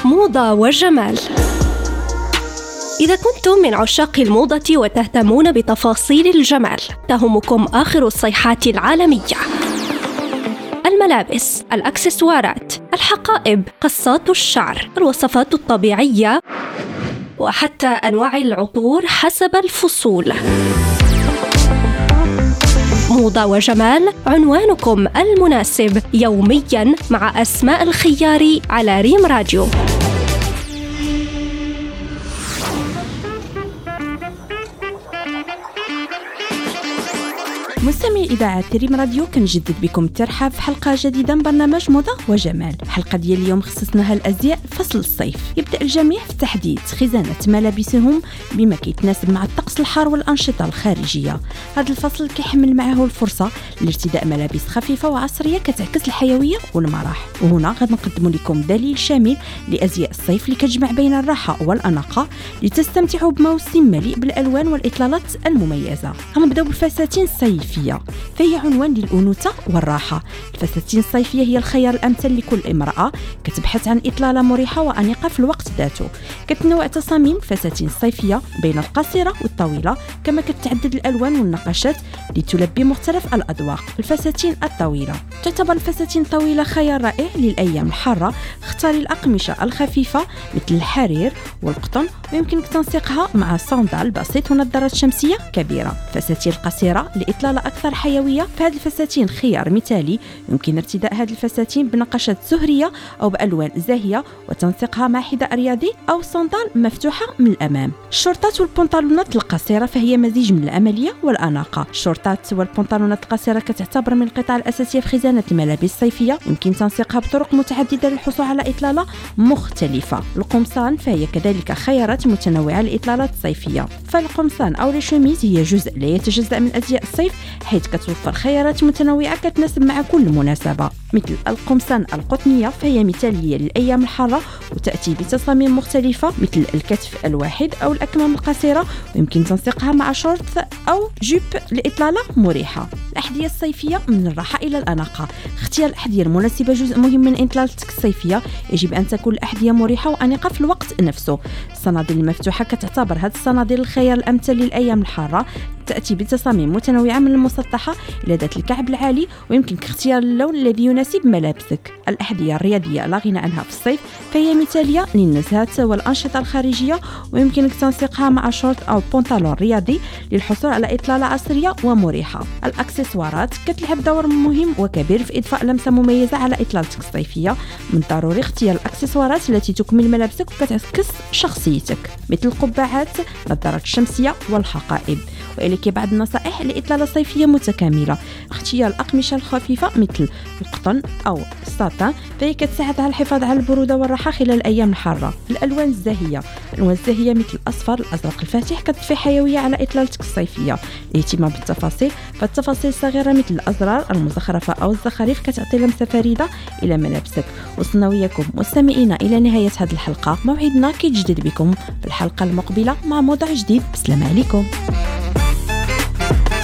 موضة وجمال. إذا كنتم من عشاق الموضة وتهتمون بتفاصيل الجمال، تهمكم آخر الصيحات العالمية: الملابس، الأكسسوارات، الحقائب، قصات الشعر، الوصفات الطبيعية، وحتى أنواع العطور حسب الفصول. موضة وجمال، عنوانكم المناسب يومياً مع أسماء الخياري على ريم راديو. مستمعي إذاعة ريم راديو، كنجدد بكم الترحاب في حلقة جديدة من برنامج موضة وجمال. الحلقة ديال اليوم خصصناها الأزياء فصل الصيف. يبدأ الجميع في تحديد خزانة ملابسهم بما كيتناسب مع الطقس الحار والأنشطة الخارجية. هذا الفصل كيحمل معه الفرصة لارتداء ملابس خفيفة وعصرية كتعكس الحيوية والمرح. وهنا غنقدم لكم دليل شامل لأزياء الصيف اللي كتجمع بين الراحة والأناقة لتستمتعوا بموسم مليء بالألوان والإطلالات المميزة. غنبداو بالفساتين الصيفية، فهي عنوان للأنوثة والراحة. الفساتين الصيفية هي الخيار الأمثل لكل امرأة كتبحث عن إطلالة مريحة وأنيقة في الوقت ذاته. كتنوع تصاميم الفساتين الصيفية بين القصيرة والطويلة، كما كتعدد الألوان والنقاشات لتلبي مختلف الأذواق. الفساتين الطويلة تعتبر الفساتين الطويلة خيار رائع للأيام الحارة. اختاري الأقمشة الخفيفة مثل الحرير والقطن، ويمكنك تنسيقها مع صندال بسيط ونظارات شمسية كبيرة. الفساتين القصيرة لإطلالة أكثر حيوية، فهذه الفساتين خيار مثالي. يمكن ارتداء هذه الفساتين بنقاشات زهرية أو بألوان زاهية وتنسيقها مع حذاء رياضي أو صندال مفتوحة من الأمام. الشورتات والبنطلونات القصيرة فهي مزيج من العملية والأناقة. الشورتات والبنطلونات القصيرة كتعتبر من القطع الأساسية في خزانة الملابس الصيفية، يمكن تنسيقها بطرق متعددة للحصول على إطلالة مختلفة. القمصان فهي كذلك خيارات متنوعة للإطلالات الصيفية. فالقمصان أو الشميز هي جزء لا يتجزأ من أزياء الصيف، حيث كتوفر خيارات متنوعة كتناسب مع كل مناسبة. مثل القمصان القطنية فهي مثالية للأيام الحارة وتأتي بتصاميم مختلفة مثل الكتف الواحد أو الأكمام القصيرة، ويمكن تنسيقها مع شورت أو جيب لإطلالة مريحة. الأحذية الصيفية من الراحة إلى الأناقة. اختيار الأحذية المناسبة جزء مهم من إطلالتك الصيفية. يجب أن تكون الأحذية مريحة وأنيقة في الوقت نفسه. الصناديل المفتوحة كتعتبر هذه الصناديل الخيار الأمثل للأيام الحارة. تأتي بتصاميم متنوعة من المسطحة إلى ذات الكعب العالي، ويمكنك اختيار اللون الذي يناسب ملابسك. الأحذية الرياضية لا غنى عنها في الصيف، فهي مثالية للنزهات والأنشطة الخارجية، ويمكنك تنسيقها مع شورت أو بنطلون رياضي للحصول على إطلالة عصرية ومريحة. الأكسسوارات كتلعب دور مهم وكبير في إضفاء لمسة مميزة على إطلالتك الصيفية. من ضروري اختيار الأكسسوارات التي تكمل ملابسك وكتعكس شخصيتك، مثل القبعات، النظارات الشمسية والحقائب. وإليك بعض النصائح لإطلالة صيفية متكاملة: اختيار الأقمشة الخفيفة مثل القطن أو الساتان، فهي كتساعد على الحفاظ على البرودة والراحة خلال الأيام الحارة. الألوان الزاهية مثل الأصفر، الأزرق الفاتح كتضفي حيوية على إطلالتك الصيفية. الاهتمام بالتفاصيل، فالتفاصيل الصغيرة مثل الأزرار المزخرفة أو الزخارف كتعطي لمسة فريدة إلى ملابسك. وصلنا وياكم مستمعينا إلى نهاية هذه الحلقة. موعدنا كيتجدد بكم في الحلقة المقبلة مع موضوع جديد. بسلام عليكم.